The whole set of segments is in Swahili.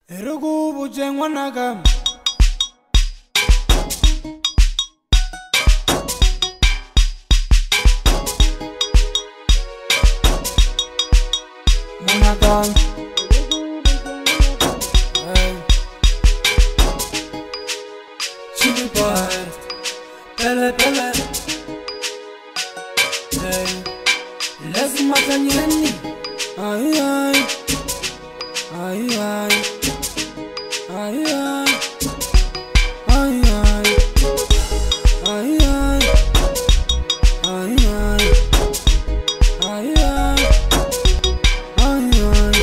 Erugu bujengwanaga Managa Chili boy Pele pele Hey Lazima tanyeni Ay ay Ay ay Ay ay Ay ay Ay ay Ay ay Ay ay Ay ay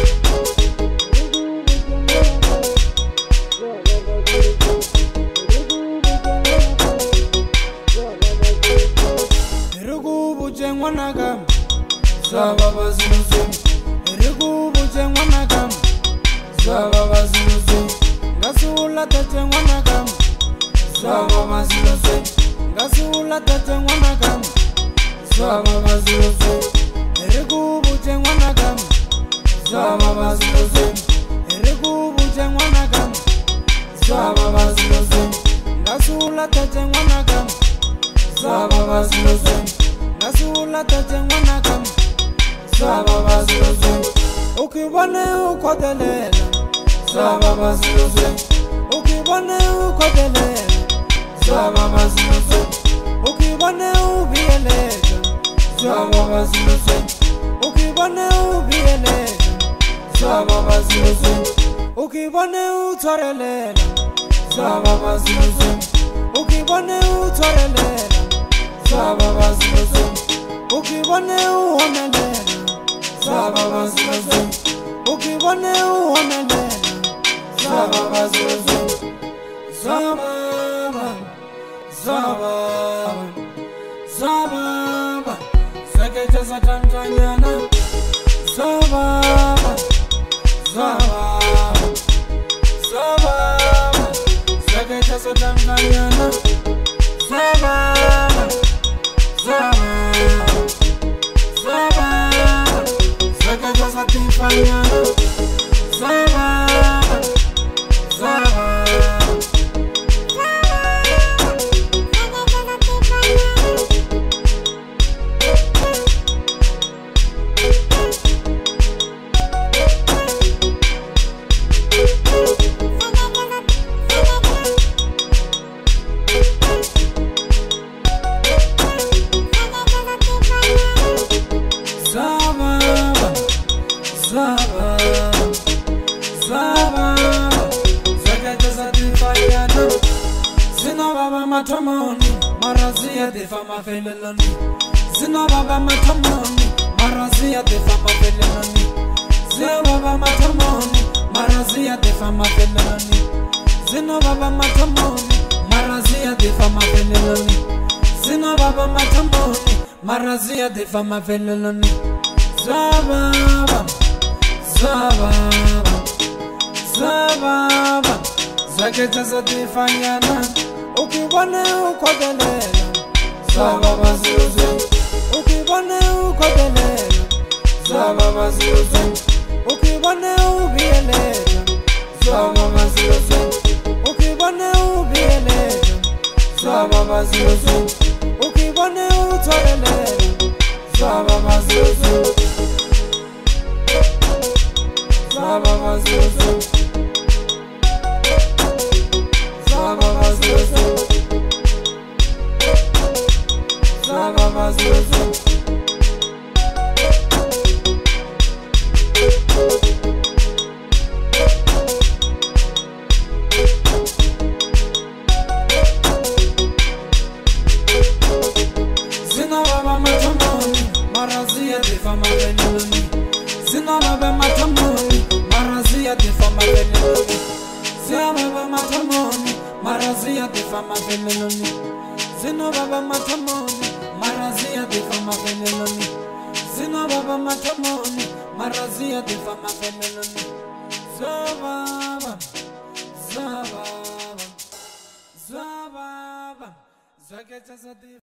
Erugu bujengwanaga Sababa zinuzi Erugu bujengwanaga Sababa zinuzi Ngasula tetengwanaga Sababa zinuzi Ngasula tetengwanaga Sababa zinuzi Erugu bujengwanaga Sababa zinuzi Erugu bujengwanaga Sababa zinuzi Ngasula tetengwanaga Sababa zinuzi Ngasula tetengwanaga Sababa zinuzi Ukibone ukodelela Sababa zinuzi Ukibone ukodelela Sababa zinuzi Ukibone ubiyeleja Sababa zinuzi Ukibone ubiyeleja Sababa zinuzi Ukibone utorelela Sababa zinuzi Ukibone utorelela Sababa zinuzi Ukibone uhomelela Sababa zinuzi Ukibone uhomelela Sababa zinuzi Sababa Sababa Sababa Sekecha satantanyana Sababa Sababa Sababa Sekecha satantanyana Sababa Sababa Sababa Sekecha satifanyana Sababa Sababa Zina baba matamoni, marazia de fama felelani. Zina baba matamoni, marazia de fama felelani. Zina baba matamoni, marazia de fama felelani. Zina baba matamoni, marazia de fama felelani. Zina baba matamoni, marazia de fama felelani. Zababa, zababa, zababa. Zakecha satifanyana Ukibone ukodelela Sababa zinuzi Ukibone ukodelela Sababa zinuzi Ukibone ubiyeleja Sababa zinuzi Ukibone ubiyeleja Sababa zinuzi Ukibone utorelela Sababa zinuzi Sababa zinuzi Sababa zinuzi Sababa zinuzi Zina baba matamoni Marazia de fama venelani Zina baba matamoni Marazia de fama venelani Zina baba matamoni Marazia de fama venelani Zina baba matamoni Marazia de fama venelani Zina baba matamoni Marazia de fama venelani Zababa Zababa Zababa Zakecha